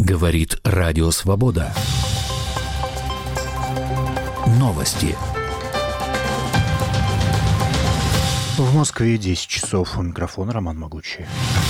Говорит Радио Свобода. Новости. В Москве 10 часов. У микрофона Роман Могучий.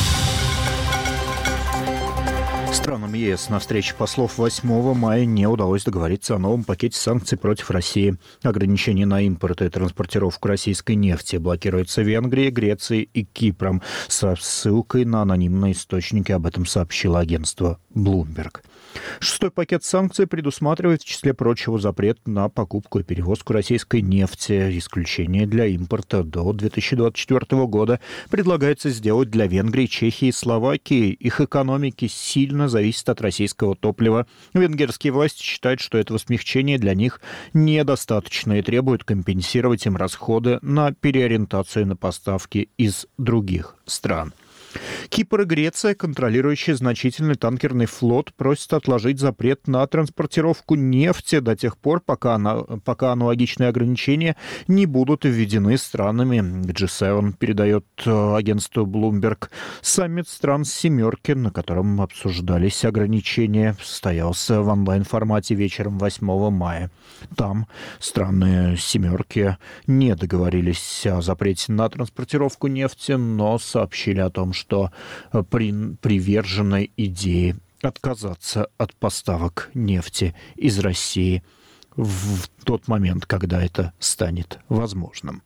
Странам ЕС на встрече послов 8 мая не удалось договориться о новом пакете санкций против России. Ограничения на импорт и транспортировку российской нефти блокируются Венгрией, Грецией и Кипром. Со ссылкой на анонимные источники об этом сообщило агентство Bloomberg. Шестой пакет санкций предусматривает, в числе прочего, запрет на покупку и перевозку российской нефти. Исключение для импорта до 2024 года предлагается сделать для Венгрии, Чехии и Словакии. Их экономики сильно зависят от российского топлива. Венгерские власти считают, что этого смягчения для них недостаточно и требуют компенсировать им расходы на переориентацию на поставки из других стран. Кипр и Греция, контролирующие значительный танкерный флот, просят отложить запрет на транспортировку нефти до тех пор, пока аналогичные ограничения не будут введены странами. G7 передает агентству Bloomberg. Саммит стран «семерки», на котором обсуждались ограничения, состоялся в онлайн-формате вечером 8 мая. Там страны «семерки» не договорились о запрете на транспортировку нефти, но сообщили о том, что привержены идее отказаться от поставок нефти из России в тот момент, когда это станет возможным.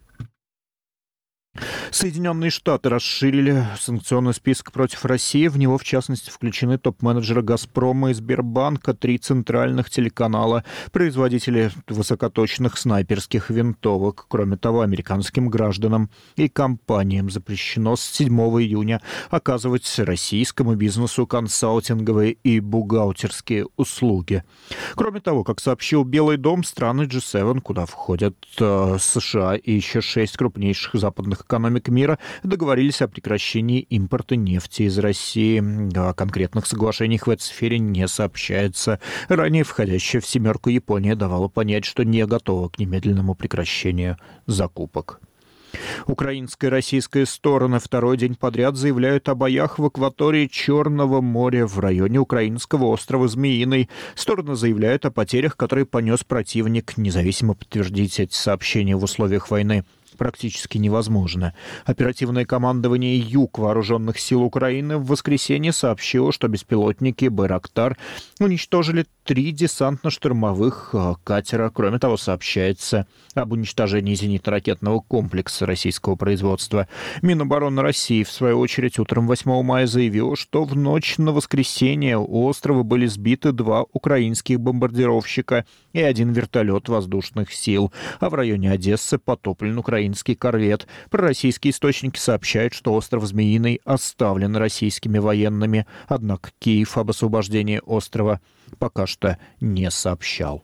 Соединенные Штаты расширили санкционный список против России. В него, в частности, включены топ-менеджеры «Газпрома» и Сбербанка, 3 центральных телеканала, производители высокоточных снайперских винтовок. Кроме того, американским гражданам и компаниям запрещено с 7 июня оказывать российскому бизнесу консалтинговые и бухгалтерские услуги. Кроме того, как сообщил Белый дом, страны G7, куда входят США и еще 6 крупнейших западных экономик мира, договорились о прекращении импорта нефти из России. О конкретных соглашениях в этой сфере не сообщается. Ранее входящая в «семерку» Япония давала понять, что не готова к немедленному прекращению закупок. Украинская и российская стороны второй день подряд заявляют о боях в акватории Черного моря в районе украинского острова Змеиный. Стороны заявляют о потерях, которые понес противник. Независимо подтвердить эти сообщения в условиях войны практически невозможно. Оперативное командование Юг вооруженных сил Украины в воскресенье сообщило, что беспилотники «Байрактар» уничтожили 3 десантно-штурмовых катера. Кроме того, сообщается об уничтожении зенитно-ракетного комплекса российского производства. Минобороны России, в свою очередь, утром 8 мая заявила, что в ночь на воскресенье у острова были сбиты 2 украинских бомбардировщика и 1 вертолет воздушных сил, а в районе Одессы потоплен украинский корвет. Пророссийские источники сообщают, что остров Змеиный оставлен российскими военными, однако Киев об освобождении острова пока что не сообщал.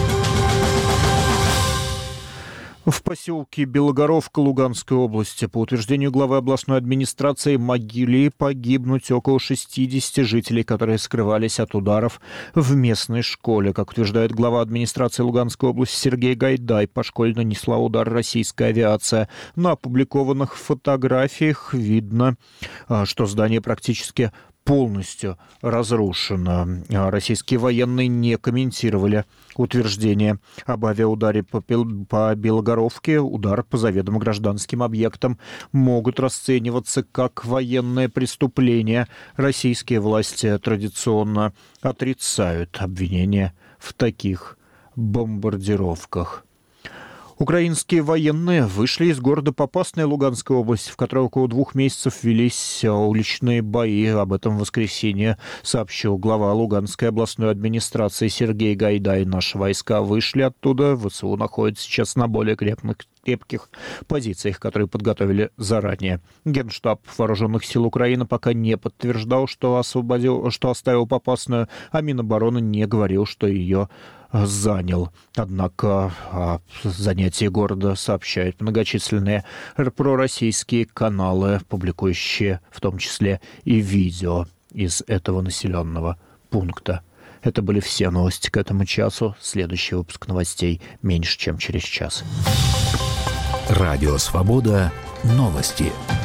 В поселке Белогоровка Луганской области, по утверждению главы областной администрации, могли погибнуть около 60 жителей, которые скрывались от ударов в местной школе. Как утверждает глава администрации Луганской области Сергей Гайдай, по школе нанесла удар российская авиация. На опубликованных фотографиях видно, что здание практически полностью разрушено. Российские военные не комментировали утверждение об авиаударе по Белогоровке. Удар по заведомо гражданским объектам могут расцениваться как военное преступление. Российские власти традиционно отрицают обвинения в таких бомбардировках. Украинские военные вышли из города Попасная Луганской области, в которой около 2 месяцев велись уличные бои. Об этом в воскресенье сообщил глава Луганской областной администрации Сергей Гайдай. Наши войска вышли оттуда. ВСУ находится сейчас на более крепких позициях, которые подготовили заранее. Генштаб вооруженных сил Украины пока не подтверждал, что оставил Попасную, а Минобороны не говорил, что ее занял. Однако о занятии города сообщают многочисленные пророссийские каналы, публикующие в том числе и видео из этого населенного пункта. Это были все новости к этому часу. Следующий выпуск новостей меньше, чем через час. Радио «Свобода». Новости.